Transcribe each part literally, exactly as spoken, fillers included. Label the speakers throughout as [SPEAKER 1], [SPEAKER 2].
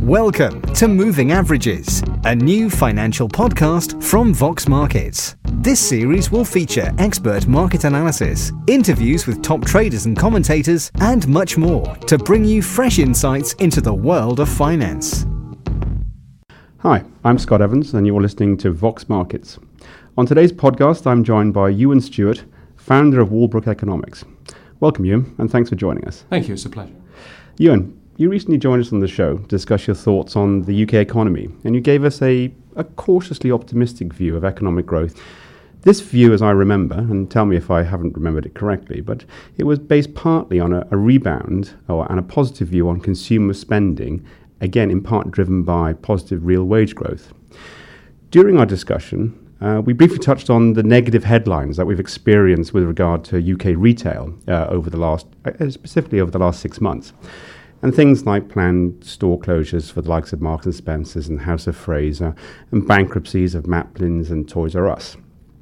[SPEAKER 1] Welcome to Moving Averages, a new financial podcast from Vox Markets. This series will feature expert market analysis, interviews with top traders and commentators, and much more to bring you fresh insights into the world of finance.
[SPEAKER 2] Hi, I'm Scott Evans, and you're listening to Vox Markets. On today's podcast, I'm joined by Ewan Stewart, founder of Walbrook Economics. Welcome, Ewan, and thanks for joining us.
[SPEAKER 3] Thank you, it's a pleasure.
[SPEAKER 2] Ewan, you recently joined us on the show to discuss your thoughts on the U K economy, and you gave us a, a cautiously optimistic view of economic growth. This view, as I remember, and tell me if I haven't remembered it correctly, but it was based partly on a, a rebound or, and a positive view on consumer spending, again in part driven by positive real wage growth. During our discussion, uh, we briefly touched on the negative headlines that we've experienced with regard to U K retail uh, over the last, uh, specifically over the last six months. And things like planned store closures for the likes of Marks and Spencer's and House of Fraser, and bankruptcies of Maplin's and Toys R Us.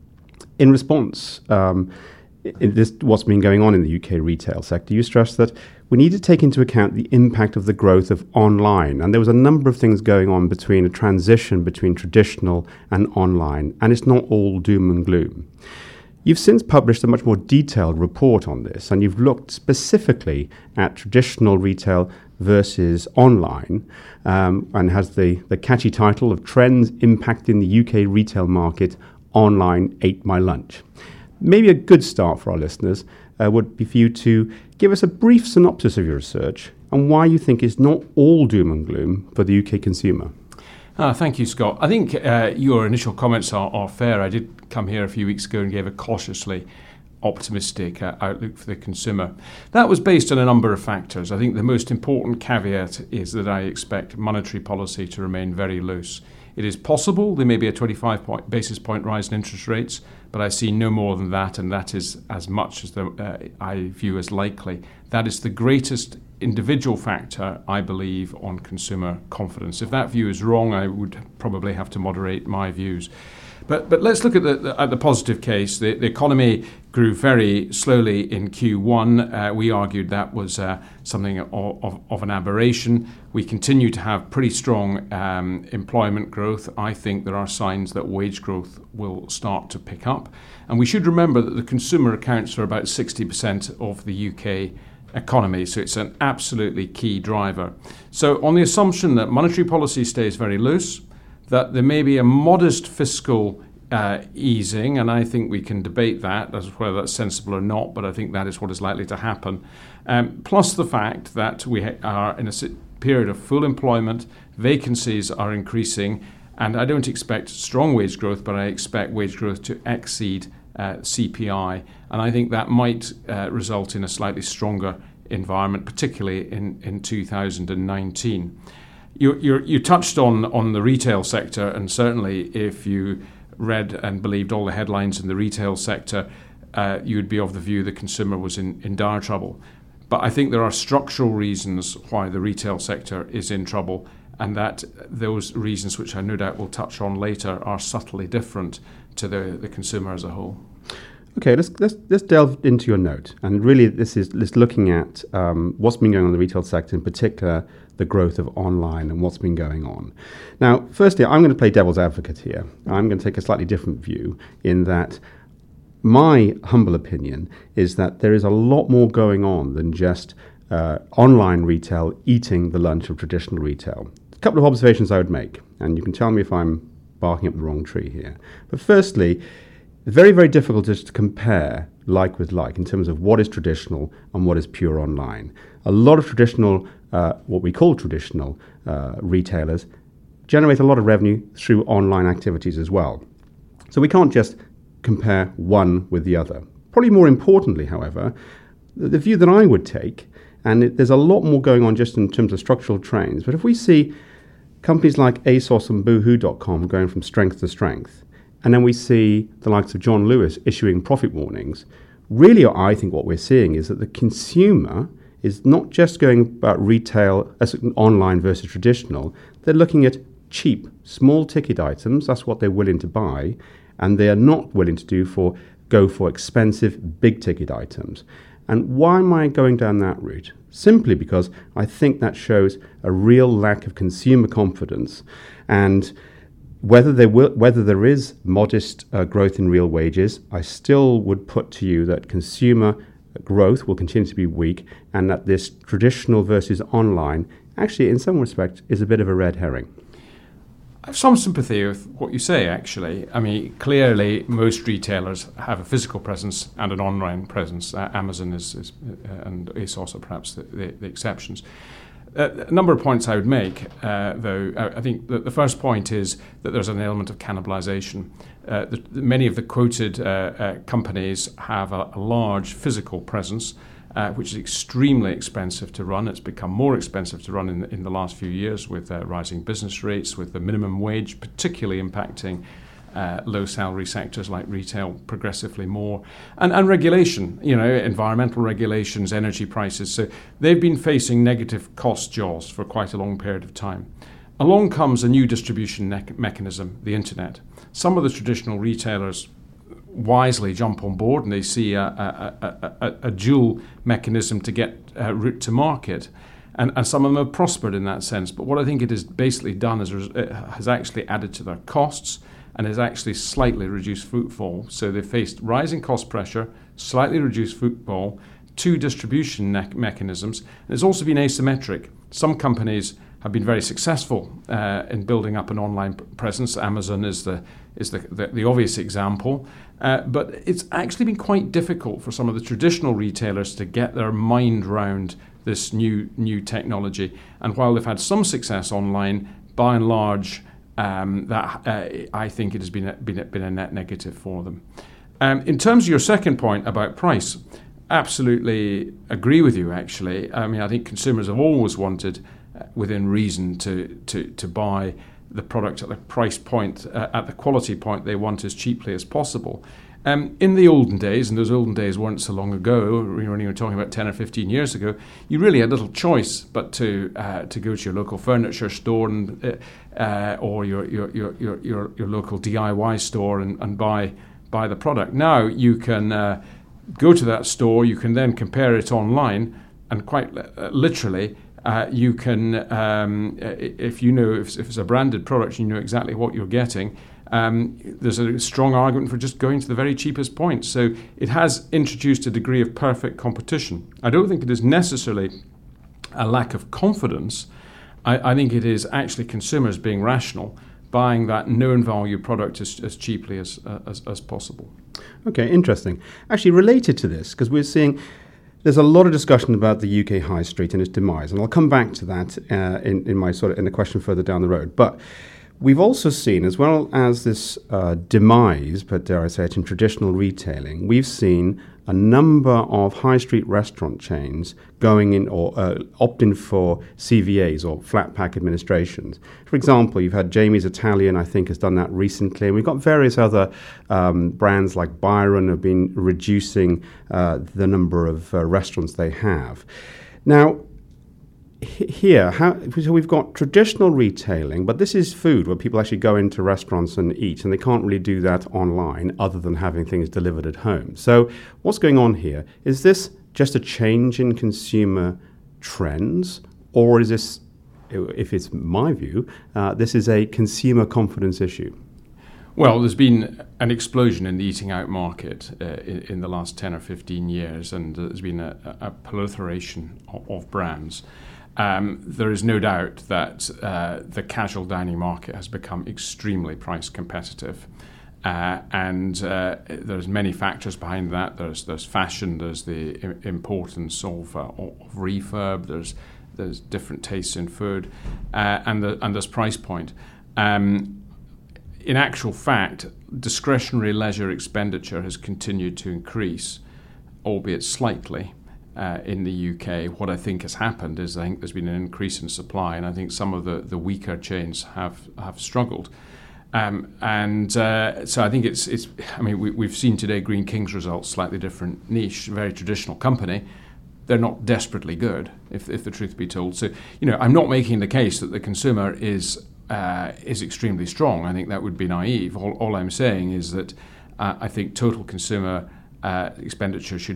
[SPEAKER 2] In response, um, in this, what's been going on in the U K retail sector, you stressed that we need to take into account the impact of the growth of online. And there was a number of things going on between a transition between traditional and online, and it's not all doom and gloom. You've since published a much more detailed report on this, and you've looked specifically at traditional retail versus online, um, and has the, the catchy title of Trends Impacting the U K Retail Market, Online Ate My Lunch. Maybe a good start for our listeners uh, would be for you to give us a brief synopsis of your research and why you think it's not all doom and gloom for the U K consumer.
[SPEAKER 3] Ah, thank you, Scott. I think uh, your initial comments are, are fair. I did come here a few weeks ago and gave a cautiously optimistic uh, outlook for the consumer. That was based on a number of factors. I think the most important caveat is that I expect monetary policy to remain very loose. It is possible there may be a twenty-five point, basis point rise in interest rates, but I see no more than that, and that is as much as the, uh, I view as likely. That is the greatest individual factor, I believe, on consumer confidence. If that view is wrong, I would probably have to moderate my views. But but let's look at the, the, at the positive case. The, the economy grew very slowly in Q one. Uh, we argued that was uh, something of, of, of an aberration. We continue to have pretty strong um, employment growth. I think there are signs that wage growth will start to pick up. And we should remember that the consumer accounts for about sixty percent of the U K economy, so it's an absolutely key driver. So on the assumption that monetary policy stays very loose, that there may be a modest fiscal uh, easing, and I think we can debate that as whether that's sensible or not, but I think that is what is likely to happen. Um, plus the fact that we ha- are in a period of full employment, vacancies are increasing, and I don't expect strong wage growth, but I expect wage growth to exceed uh, C P I, and I think that might uh, result in a slightly stronger environment, particularly in, in two thousand nineteen. You, you, you touched on, on the retail sector, and certainly if you read and believed all the headlines in the retail sector, uh, you would be of the view the consumer was in, in dire trouble. But I think there are structural reasons why the retail sector is in trouble, and that those reasons, which I no doubt will touch on later, are subtly different to the, the consumer as a whole.
[SPEAKER 2] Okay, let's let's let's delve into your note, and really this is this looking at um, what's been going on in the retail sector, in particular the growth of online and what's been going on. Now, firstly, I'm going to play devil's advocate here. I'm going to take a slightly different view in that my humble opinion is that there is a lot more going on than just uh, online retail eating the lunch of traditional retail. A couple of observations I would make, and you can tell me if I'm barking up the wrong tree here. But firstly, very, very difficult just to compare like with like in terms of what is traditional and what is pure online. A lot of traditional, uh, what we call traditional uh, retailers, generate a lot of revenue through online activities as well. So we can't just compare one with the other. Probably more importantly, however, the, the view that I would take, and it, there's a lot more going on just in terms of structural trends, but if we see companies like ASOS and Boohoo dot com going from strength to strength, and then we see the likes of John Lewis issuing profit warnings, really I think what we're seeing is that the consumer is not just going about retail as online versus traditional. They're looking at cheap, small ticket items. That's what they're willing to buy. And they are not willing to do for go for expensive, big ticket items. And why am I going down that route? Simply because I think that shows a real lack of consumer confidence, and whether there will, whether there is modest uh, growth in real wages, I still would put to you that consumer growth will continue to be weak, and that this traditional versus online actually, in some respect, is a bit of a red herring.
[SPEAKER 3] I have some sympathy with what you say, actually. I mean, clearly, most retailers have a physical presence and an online presence. Uh, Amazon is, is uh, and ASOS are perhaps the, the, the exceptions. Uh, a number of points I would make, uh, though. I, I think that the first point is that there's an element of cannibalization. Uh, the, the, many of the quoted uh, uh, companies have a, a large physical presence, Uh, which is extremely expensive to run. It's become more expensive to run in the, in the last few years with uh, rising business rates, with the minimum wage particularly impacting uh, low salary sectors like retail progressively more, and, and regulation, you know, environmental regulations, energy prices. So they've been facing negative cost jaws for quite a long period of time. Along comes a new distribution ne- mechanism, the internet. Some of the traditional retailers wisely jump on board, and they see a, a, a, a, a dual mechanism to get uh, route to market, and, and some of them have prospered in that sense. But what I think it has basically done is it has actually added to their costs and has actually slightly reduced footfall. So they faced rising cost pressure, slightly reduced footfall, two distribution ne- mechanisms, and it's also been asymmetric. Some companies have been very successful uh, in building up an online p- presence. Amazon is the is the, the, the obvious example. Uh, but it's actually been quite difficult for some of the traditional retailers to get their mind round this new new technology. And while they've had some success online, by and large, um, that uh, I think it has been a, been, a, been a net negative for them. Um, in terms of your second point about price, absolutely agree with you, actually. I mean, I think consumers have always wanted, uh, within reason, to, to, to buy the product at the price point, uh, at the quality point they want as cheaply as possible. Um, in the olden days, and those olden days weren't so long ago, when you were talking about ten or fifteen years ago, you really had little choice but to uh, to go to your local furniture store and, uh, uh, or your your, your your your your local D I Y store and, and buy buy the product. Now you can uh, go to that store, you can then compare it online, and quite uh, literally, Uh, you can, um, if you know, if, if it's a branded product, you know exactly what you're getting. Um, there's a strong argument for just going to the very cheapest point. So it has introduced a degree of perfect competition. I don't think it is necessarily a lack of confidence. I, I think it is actually consumers being rational, buying that known value product as, as cheaply as, uh, as as possible.
[SPEAKER 2] Okay, interesting. Actually, related to this, because we're seeing there's a lot of discussion about the U K high street and its demise, and I'll come back to that uh, in, in my sort of in a question further down the road. But we've also seen, as well as this uh, demise, but dare I say it, in traditional retailing, we've seen a number of high street restaurant chains going in or uh, opting for C V As or flat pack administrations. For example, you've had Jamie's Italian, I think, has done that recently. And we've got various other um, brands like Byron have been reducing uh, the number of uh, restaurants they have. Now, here, how, so we've got traditional retailing, but this is food where people actually go into restaurants and eat, and they can't really do that online other than having things delivered at home. So what's going on here? Is this just a change in consumer trends, or is this, if it's my view, uh, this is a consumer confidence issue?
[SPEAKER 3] Well, there's been an explosion in the eating out market uh, in, in the last ten or fifteen years, and there's been a, a proliferation of, of brands. Um, there is no doubt that uh, the casual dining market has become extremely price competitive, uh, and uh, there's many factors behind that. There's there's fashion, there's the I- importance of, uh, of refurb, there's there's different tastes in food, uh, and the, and there's price point. Um, in actual fact, discretionary leisure expenditure has continued to increase, albeit slightly. Uh, in the U K, what I think has happened is I think there's been an increase in supply, and I think some of the, the weaker chains have have struggled. Um, and uh, so I think it's it's. I mean, we, we've seen today Greene King's results, slightly different niche, very traditional company. They're not desperately good, if if the truth be told. So you know, I'm not making the case that the consumer is uh, is extremely strong. I think that would be naive. All, all I'm saying is that uh, I think total consumer uh, expenditure should be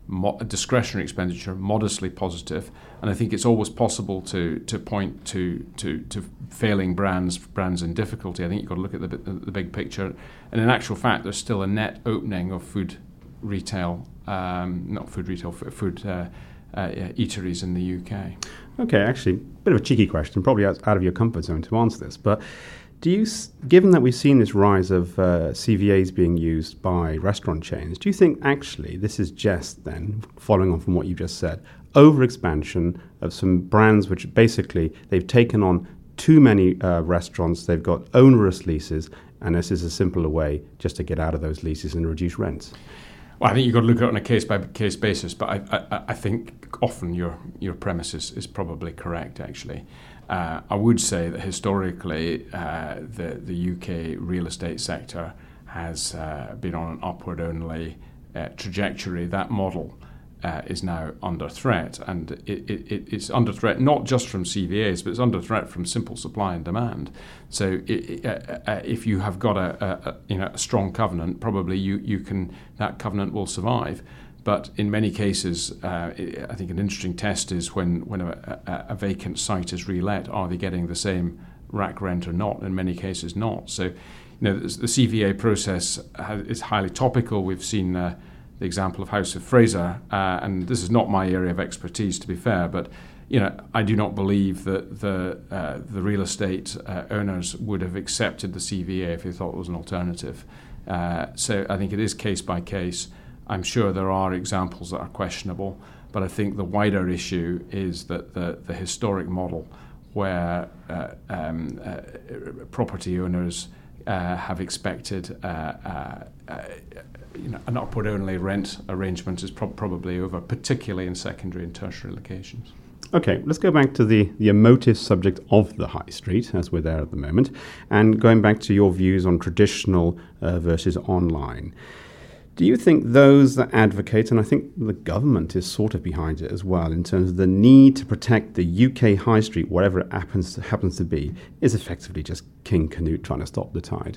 [SPEAKER 3] mo- discretionary expenditure modestly positive, and I think it's always possible to to point to to, to failing brands, brands in difficulty. I think you've got to look at the, the big picture, and in actual fact, there's still a net opening of food retail, um, not food retail, food uh, uh, eateries in the U K.
[SPEAKER 2] Okay, actually, a bit of a cheeky question, probably out, out of your comfort zone to answer this, but do you, given that we've seen this rise of uh, C V As being used by restaurant chains, do you think actually this is just then, following on from what you just said, overexpansion of some brands which basically they've taken on too many uh, restaurants, they've got onerous leases, and this is a simpler way just to get out of those leases and reduce rents?
[SPEAKER 3] Well, I think you've got to look at it on a case-by-case basis, but I, I, I think often your your premise is, is probably correct, actually. Uh, I would say that historically uh, the, the U K real estate sector has uh, been on an upward-only uh, trajectory. That model uh, is now under threat, and it, it, it's under threat not just from C V As, but it's under threat from simple supply and demand. So it, uh, uh, if you have got a, a, a you know a strong covenant, probably you, you can that covenant will survive. But in many cases, uh, I think an interesting test is when, when a, a, a vacant site is re-let, are they getting the same rack rent or not? In many cases, not. So, you know, the C V A process is highly topical. We've seen uh, the example of House of Fraser, uh, and this is not my area of expertise, to be fair, but you know, I do not believe that the uh, the real estate uh, owners would have accepted the C V A if they thought it was an alternative. Uh, so I think it is case by case. I'm sure there are examples that are questionable, but I think the wider issue is that the, the historic model where uh, um, uh, property owners uh, have expected uh, uh, uh, you know, an upward-only rent arrangement is pro- probably over, particularly in secondary and tertiary locations.
[SPEAKER 2] Okay, let's go back to the, the emotive subject of the high street, as we're there at the moment, and going back to your views on traditional uh, versus online. Do you think those that advocate, and I think the government is sort of behind it as well, in terms of the need to protect the U K high street, whatever it happens to, happens to be, is effectively just King Canute trying to stop the tide?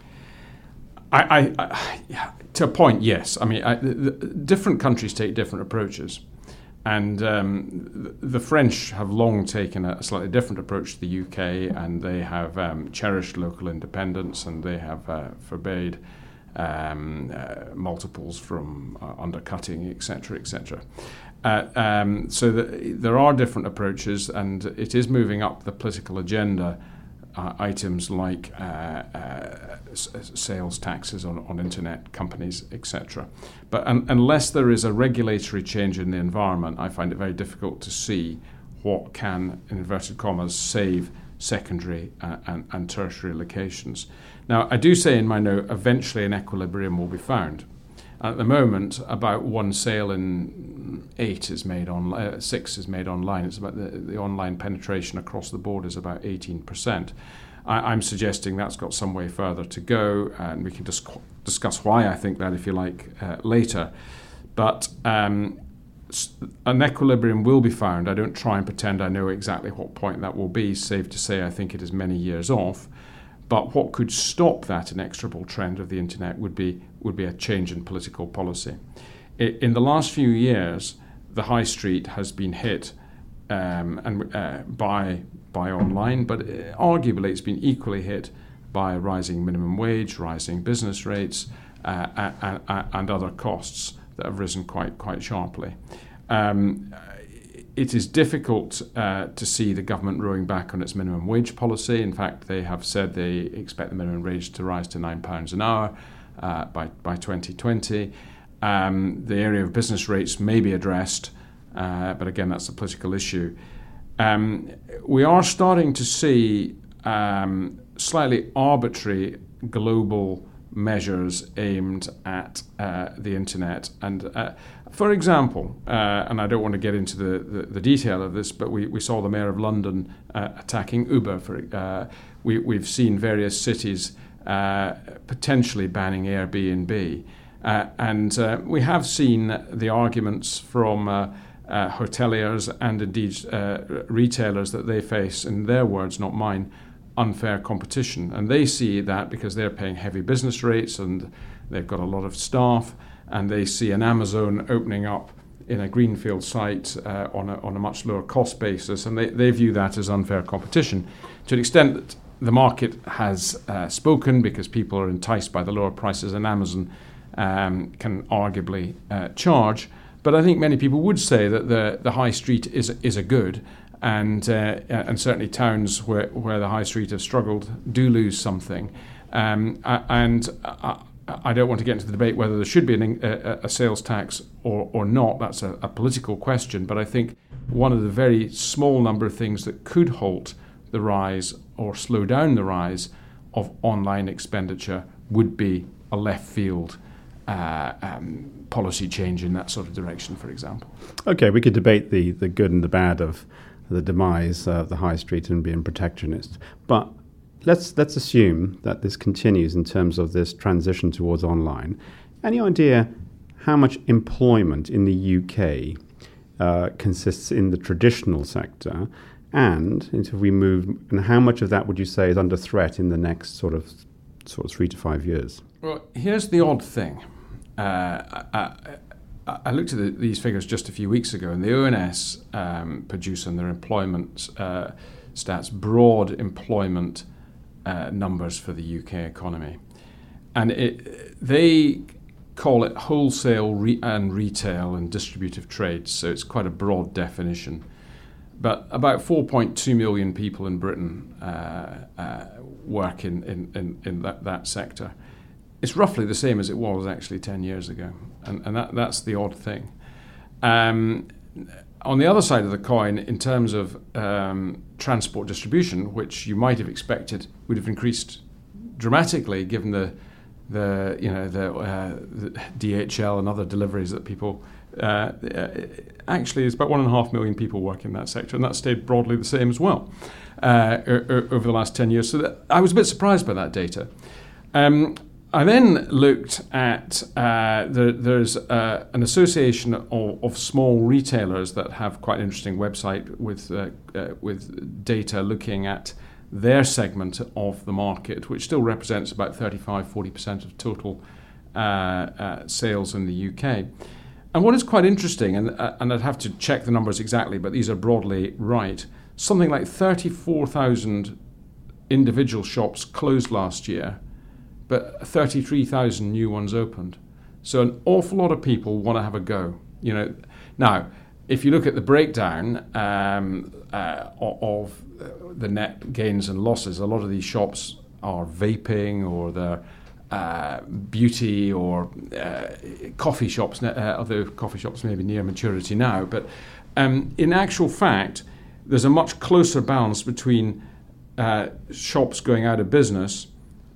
[SPEAKER 3] I, I, I yeah, to a point, yes. I mean, I, the, the, different countries take different approaches. And um, the, the French have long taken a slightly different approach to the U K, and they have um, cherished local independence, and they have uh, forbade Um, uh, multiples from uh, undercutting, et cetera, et cetera. Uh, um, so the, there are different approaches, and it is moving up the political agenda. Uh, items like uh, uh, s- sales taxes on, on internet companies, et cetera. But un- unless there is a regulatory change in the environment, I find it very difficult to see what can, in inverted commas, save secondary uh, and, and tertiary locations. Now, I do say in my note, eventually an equilibrium will be found. At the moment, about one sale in eight is made on uh, six is made online. It's about the, the online penetration across the board is about eighteen percent. I, I'm suggesting that's got some way further to go, and we can dis- discuss why I think that, if you like, uh, later. But um, an equilibrium will be found. I don't try and pretend I know exactly what point that will be, save to say I think it is many years off. But what could stop that inexorable trend of the internet would be would be a change in political policy. In the last few years, the high street has been hit um, and uh, by by online, but arguably it's been equally hit by rising minimum wage, rising business rates, uh, and, and other costs that have risen quite quite sharply. Um, It is difficult uh, to see the government rowing back on its minimum wage policy. In fact, they have said they expect the minimum wage to rise to nine pounds an hour uh, by, by twenty twenty. Um, the area of business rates may be addressed, uh, but again, that's a political issue. Um, we are starting to see um, slightly arbitrary global measures aimed at uh, the internet. And uh, for example, uh, and I don't want to get into the, the, the detail of this, but we, we saw the Mayor of London uh, attacking Uber. For uh, we, We've seen various cities uh, potentially banning Airbnb. Uh, and uh, we have seen the arguments from uh, uh, hoteliers and indeed uh, retailers that they face, in their words, not mine, unfair competition. And they see that because they're paying heavy business rates and they've got a lot of staff, and they see an Amazon opening up in a greenfield site uh, on, a, on a much lower cost basis, and they, they view that as unfair competition. To an extent that the market has uh, spoken, because people are enticed by the lower prices and Amazon um, can arguably uh, charge. But I think many people would say that the, the high street is is a good, and uh, and certainly towns where, where the high street have struggled do lose something. Um, and I, I don't want to get into the debate whether there should be an, a, a sales tax or, or not. That's a, a political question. But I think one of the very small number of things that could halt the rise or slow down the rise of online expenditure would be a left field uh, um, policy change in that sort of direction, for example.
[SPEAKER 2] Okay, we could debate the, the good and the bad of the demise of the high street and being protectionist. But let's let's assume that this continues in terms of this transition towards online. Any idea how much employment in the U K uh, consists in the traditional sector? And if we move, and how much of that would you say is under threat in the next sort of sort of three to five years?
[SPEAKER 3] Well, here's the odd thing. Uh, I, I, I looked at the, these figures just a few weeks ago, and the O N S um, produce on their employment uh, stats broad employment uh, numbers for the U K economy, and it, they call it wholesale re- and retail and distributive trades. So it's quite a broad definition. But about four point two million people in Britain uh, uh, work in, in, in, in that, that sector. It's roughly the same as it was actually ten years ago. And, and that, that's the odd thing. Um, on the other side of the coin, in terms of um, transport distribution, which you might have expected would have increased dramatically given the, the you know, the, uh, the D H L and other deliveries that people Uh, actually, there's about one and a half million people work in that sector, and that stayed broadly the same as well uh, er, er, over the last ten years. So that, I was a bit surprised by that data. Um, I then looked at uh, the, there's uh, an association of, of small retailers that have quite an interesting website with uh, uh, with data looking at their segment of the market, which still represents about thirty-five to forty percent of total uh, uh, sales in the U K. And what is quite interesting, and, uh, and I'd have to check the numbers exactly, but these are broadly right, something like thirty-four thousand individual shops closed last year, but thirty-three thousand new ones opened. So an awful lot of people want to have a go. You know, now, if you look at the breakdown um, uh, of the net gains and losses, a lot of these shops are vaping or they're Uh, beauty or uh, coffee shops, uh, although coffee shops may be near maturity now. But um, in actual fact, there's a much closer balance between uh, shops going out of business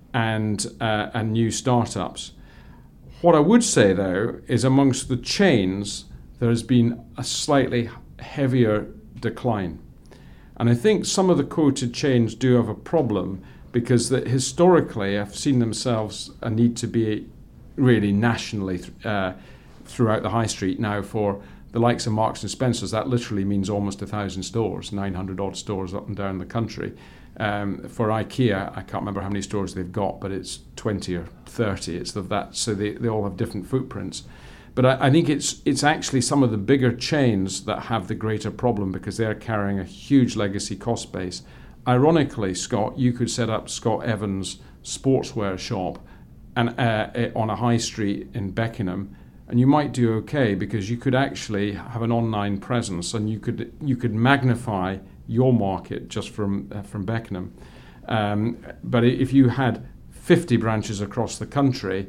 [SPEAKER 3] and uh, and new startups. What I would say, though, is amongst the chains, there has been a slightly heavier decline. And I think some of the quoted chains do have a problem, because that historically have seen themselves a need to be really nationally th- uh, throughout the high street. Now for the likes of Marks and Spencer's, that literally means almost a thousand stores, nine hundred odd stores up and down the country. Um, for IKEA, I can't remember how many stores they've got, but it's twenty or thirty. It's of that, so they, they all have different footprints. But I, I think it's it's actually some of the bigger chains that have the greater problem, because they're carrying a huge legacy cost base. Ironically, Scott, you could set up Scott Evans' sportswear shop and uh, on a high street in Beckenham, and you might do okay, because you could actually have an online presence, and you could you could magnify your market just from uh, from Beckenham. Um, but if you had fifty branches across the country,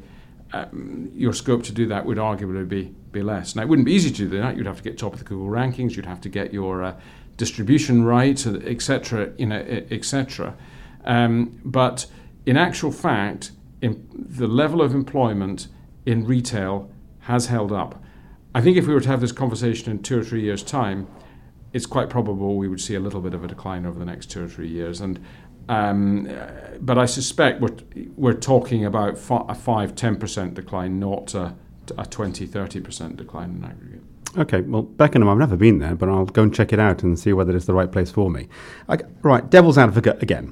[SPEAKER 3] um, your scope to do that would arguably be be less. Now, it wouldn't be easy to do that. You'd have to get top of the Google rankings. You'd have to get your uh, distribution right, et cetera, you know, et cetera. Um, but in actual fact, in the level of employment in retail has held up. I think if we were to have this conversation in two or three years' time, it's quite probable we would see a little bit of a decline over the next two or three years. And um, but I suspect we're we're talking about a five, ten percent decline, not a, a twenty, thirty percent decline in aggregate.
[SPEAKER 2] Okay, well, Beckenham, I've never been there, but I'll go and check it out and see whether it's the right place for me. I, right, devil's advocate again.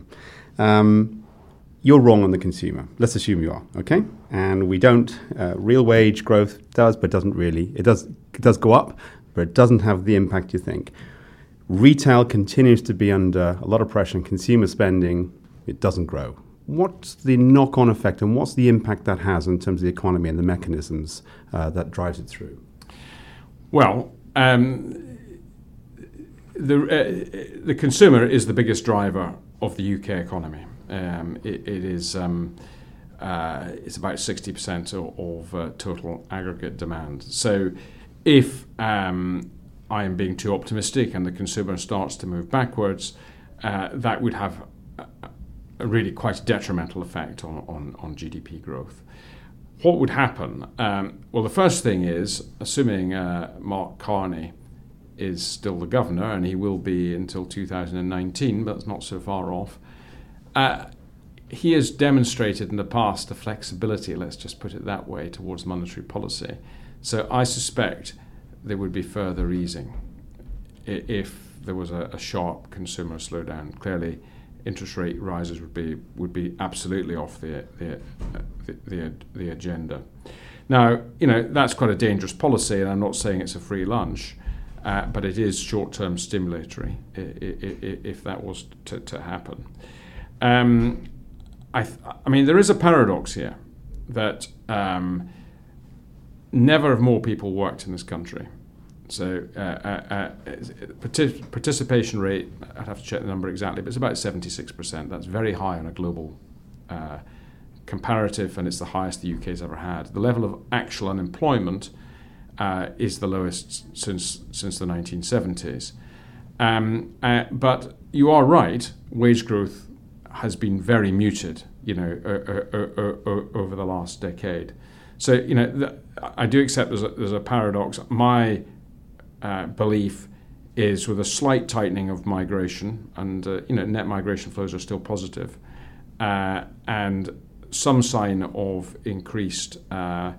[SPEAKER 2] Um, you're wrong on the consumer. Let's assume you are, okay? And we don't, uh, real wage growth does, but doesn't really, it does it does go up, but it doesn't have the impact you think. Retail continues to be under a lot of pressure, and consumer spending, it doesn't grow. What's the knock-on effect, and what's the impact that has in terms of the economy and the mechanisms uh, that drives it through?
[SPEAKER 3] Well, um, the uh, the consumer is the biggest driver of the U K economy. Um, it, it is um, uh, it's about sixty percent of, of uh, total aggregate demand. So, if um, I am being too optimistic and the consumer starts to move backwards, uh, that would have a, a really quite detrimental effect on, on, on G D P growth. What would happen? Um, well, the first thing is, assuming uh, Mark Carney is still the governor, and he will be until two thousand nineteen, but it's not so far off, uh, he has demonstrated in the past the flexibility, let's just put it that way, towards monetary policy. So I suspect there would be further easing if there was a, a sharp consumer slowdown. Clearly, interest rate rises would be would be absolutely off the the the, the, the agenda. Now, you know, that's quite a dangerous policy, and I'm not saying it's a free lunch, uh, but it is short-term stimulatory if that was to, to happen. Um, I, th- I mean, there is a paradox here that um, never have more people worked in this country. So uh, uh, uh, partic- participation rate, I'd have to check the number exactly, but it's about seventy-six percent. That's very high on a global uh, comparative, and it's the highest the U K's ever had. The level of actual unemployment uh, is the lowest since since the nineteen seventies. Um, uh, but you are right, wage growth has been very muted, you know, uh, uh, uh, uh, over the last decade. So, you know, th- I do accept there's a, there's a paradox. My uh, belief is, with a slight tightening of migration, and uh, you know, net migration flows are still positive, uh, and some sign of increased uh,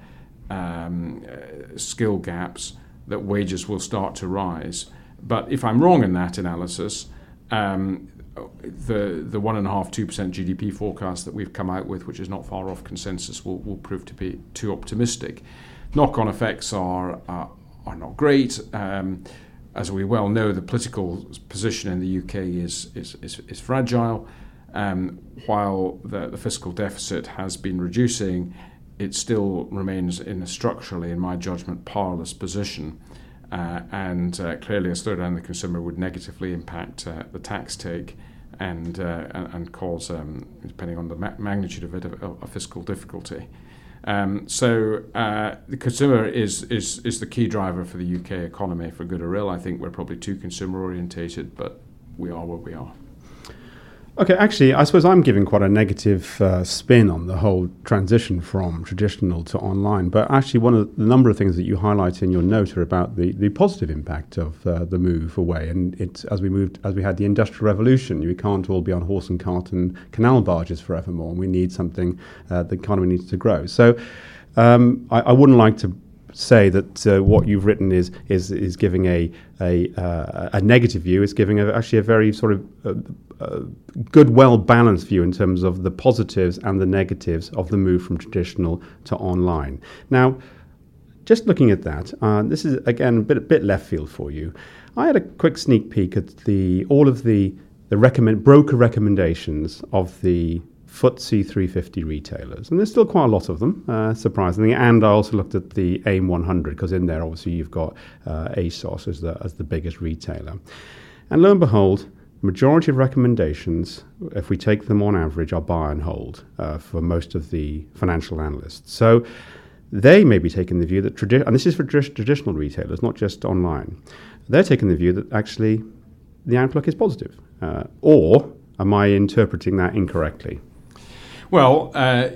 [SPEAKER 3] um, uh, skill gaps, that wages will start to rise. But if I'm wrong in that analysis, um, the the one and a half, two percent G D P forecast that we've come out with, which is not far off consensus, will, will prove to be too optimistic. Knock-on effects are uh, are not great. Um, as we well know, the political position in the U K is is is, is fragile. Um, while the, the fiscal deficit has been reducing, it still remains in a structurally, in my judgment, powerless position. Uh, and uh, clearly a slowdown in the consumer would negatively impact uh, the tax take and, uh, and and cause, um, depending on the ma- magnitude of it, a, a fiscal difficulty. Um, so uh, the consumer is, is is the key driver for the U K economy, for good or ill. I think we're probably too consumer orientated, but we are where we are.
[SPEAKER 2] Okay, actually, I suppose I'm giving quite a negative uh, spin on the whole transition from traditional to online. But actually, one of the number of things that you highlight in your note are about the, the positive impact of uh, the move away. And it's as we moved, as we had the Industrial Revolution, we can't all be on horse and cart and canal barges forevermore. We need something. Uh, the economy needs to grow. So, um, I, I wouldn't like to say that uh, what you've written is is is giving a a, uh, a negative view. It's giving a, actually a very sort of uh, uh, good, well balanced view in terms of the positives and the negatives of the move from traditional to online. Now, just looking at that, uh, this is again a bit a bit left field for you. I had a quick sneak peek at the all of the the recommend broker recommendations of the F T S E three fifty retailers, and there's still quite a lot of them, uh, surprisingly. And I also looked at the AIM one hundred, because in there, obviously, you've got uh, ASOS as the as the biggest retailer. And lo and behold, majority of recommendations, if we take them on average, are buy and hold uh, for most of the financial analysts. So they may be taking the view that, tradi- and this is for tr- traditional retailers, not just online, they're taking the view that actually the outlook is positive. Uh, or am I interpreting that incorrectly?
[SPEAKER 3] Well, uh,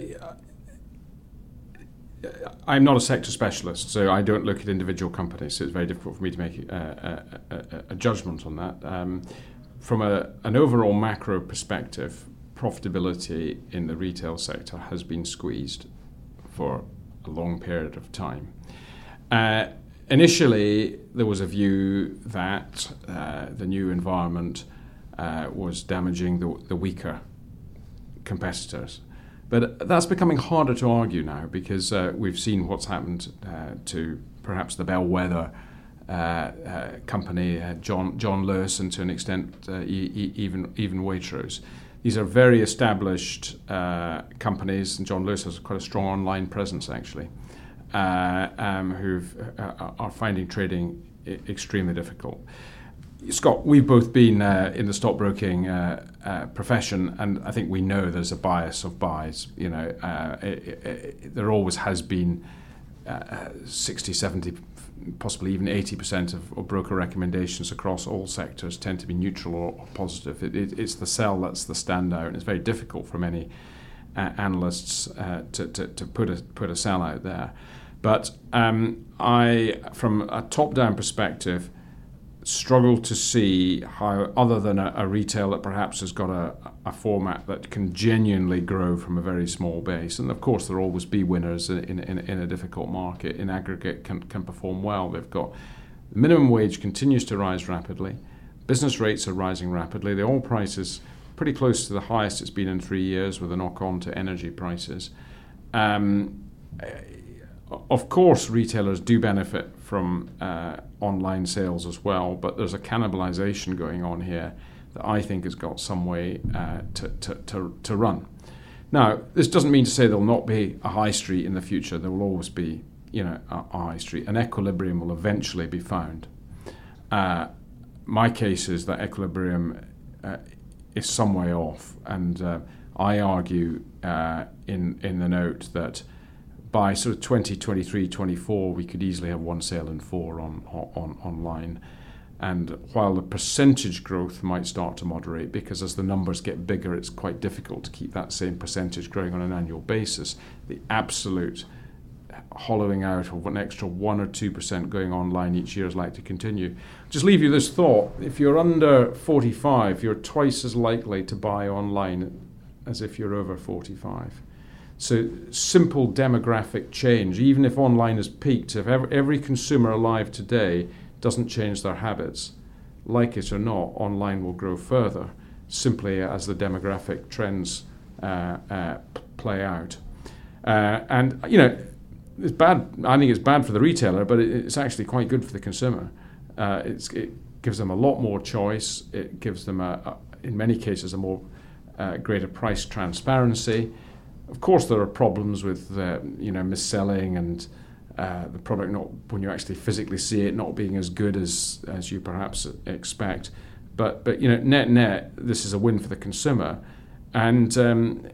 [SPEAKER 3] I'm not a sector specialist, so I don't look at individual companies, so it's very difficult for me to make a, a, a, a judgment on that. Um, from a, an overall macro perspective, profitability in the retail sector has been squeezed for a long period of time. Uh, initially, there was a view that uh, the new environment uh, was damaging the, the weaker competitors. But that's becoming harder to argue now, because uh, we've seen what's happened uh, to perhaps the bellwether uh, uh, company, uh, John John Lewis, and to an extent uh, e- e- even even Waitrose. These are very established uh, companies, and John Lewis has quite a strong online presence actually, uh, um, who uh, are finding trading I- extremely difficult. Scott, we've both been uh, in the stockbroking uh, uh, profession, and I think we know there's a bias of buys. You know, uh, it, it, there always has been uh, sixty, seventy, possibly even eighty percent of, of broker recommendations across all sectors tend to be neutral or, or positive. It, it, it's the sell that's the standout, and it's very difficult for many uh, analysts uh, to, to, to put a put a sell out there. But um, I, from a top-down perspective, struggle to see how, other than a, a retail that perhaps has got a, a format that can genuinely grow from a very small base, and of course there will always be winners in, in, in a difficult market, in aggregate can, can perform well. They've got the minimum wage continues to rise rapidly, business rates are rising rapidly, the oil price is pretty close to the highest it's been in three years with a knock-on to energy prices. Um, Of course, retailers do benefit from uh, online sales as well, but there's a cannibalization going on here that I think has got some way uh, to, to, to, to run. Now, this doesn't mean to say there'll not be a high street in the future. There will always be, you know, a, a high street. An equilibrium will eventually be found. Uh, my case is that equilibrium uh, is some way off, and uh, I argue uh, in in the note that by sort of twenty twenty-three, twenty-four, we could easily have one sale in four on, on online. And while the percentage growth might start to moderate, because as the numbers get bigger, it's quite difficult to keep that same percentage growing on an annual basis, the absolute hollowing out of an extra one or two percent going online each year is likely to continue. Just leave you this thought. If you're under forty-five, you're twice as likely to buy online as if you're over forty-five. So simple demographic change, even if online has peaked, if every, every consumer alive today doesn't change their habits, like it or not, online will grow further, simply as the demographic trends uh, uh, p- play out. Uh, and, you know, it's bad. I think it's bad for the retailer, but it, it's actually quite good for the consumer. Uh, it's, it gives them a lot more choice. It gives them, a, a, in many cases, a more uh, greater price transparency. Of course, there are problems with uh, you know mis-selling and uh, the product not, when you actually physically see it, not being as good as as you perhaps expect. But but you know net net, this is a win for the consumer, and um,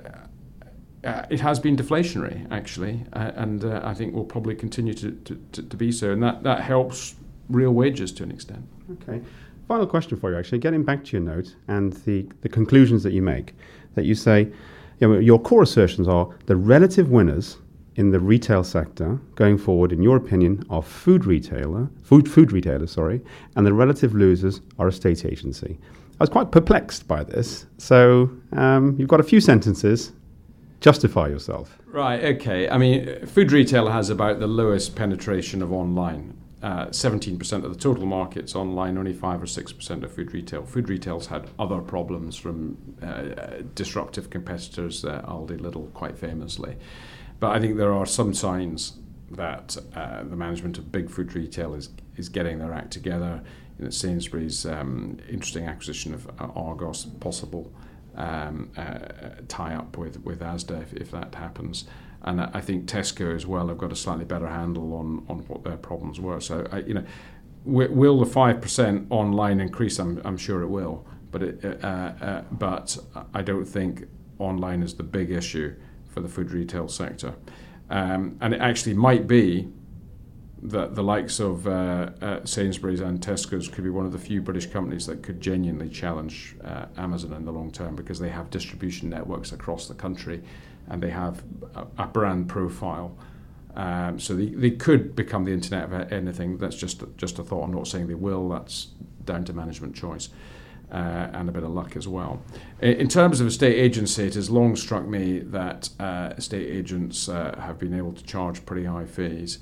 [SPEAKER 3] uh, it has been deflationary actually, uh, and uh, I think will probably continue to, to, to, to be so, and that, that helps real wages to an extent.
[SPEAKER 2] Okay. Final question for you, actually, getting back to your note and the, the conclusions that you make, that you say, you know, your core assertions are the relative winners in the retail sector going forward, in your opinion, are food retailer, food food retailers, sorry, and the relative losers are estate agency. I was quite perplexed by this. So um, you've got a few sentences. Justify yourself.
[SPEAKER 3] Right. Okay. I mean, food retail has about the lowest penetration of online. Uh, seventeen percent of the total market's online, only five or six percent of food retail. Food retail's had other problems from uh, disruptive competitors, uh, Aldi, Lidl, quite famously. But I think there are some signs that uh, the management of big food retail is is getting their act together. You know, Sainsbury's um, interesting acquisition of uh, Argos, possible um, uh, tie-up with, with Asda if, if that happens. And I think Tesco as well have got a slightly better handle on, on what their problems were. So, I, you know, w- will the five percent online increase? I'm, I'm sure it will. But it, uh, uh, but I don't think online is the big issue for the food retail sector. Um, and it actually might be that the likes of uh, uh, Sainsbury's and Tesco's could be one of the few British companies that could genuinely challenge uh, Amazon in the long term, because they have distribution networks across the country and they have a, a brand profile. Um, so they, they could become the internet of anything. That's just, just a thought. I'm not saying they will. That's down to management choice. Uh, and a bit of luck as well. In terms of estate agency, it has long struck me that uh, estate agents uh, have been able to charge pretty high fees.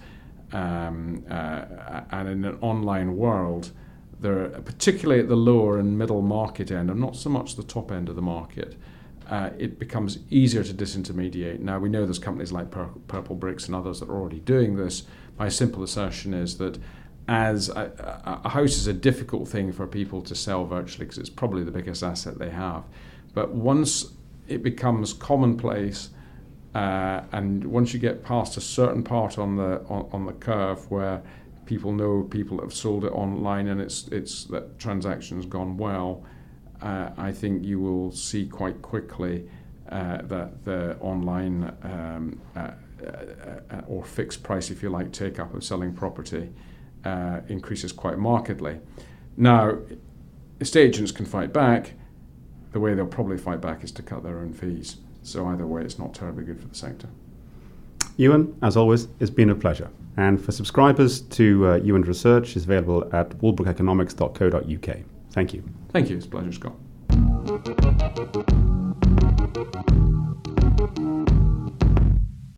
[SPEAKER 3] Um, uh, and in an online world, they're particularly at the lower and middle market end, and not so much the top end of the market, uh, it becomes easier to disintermediate. Now, we know there's companies like Pur- Purple Bricks and others that are already doing this, my simple assertion is that as a, a house is a difficult thing for people to sell virtually because it's probably the biggest asset they have. But once it becomes commonplace, uh, and once you get past a certain part on the on, on the curve where people know people have sold it online and it's it's that transaction's gone well, uh, I think you will see quite quickly uh, that the online um, uh, uh, or fixed price, if you like, take up of selling property uh, increases quite markedly. Now, estate agents can fight back. The way they'll probably fight back is to cut their own fees. So either way, it's not terribly good for the sector.
[SPEAKER 2] Ewan, as always, it's been a pleasure. And for subscribers to uh, Ewan Research, is available at walbrook economics dot co dot uk. Thank you.
[SPEAKER 3] Thank you. It's a pleasure, Scott.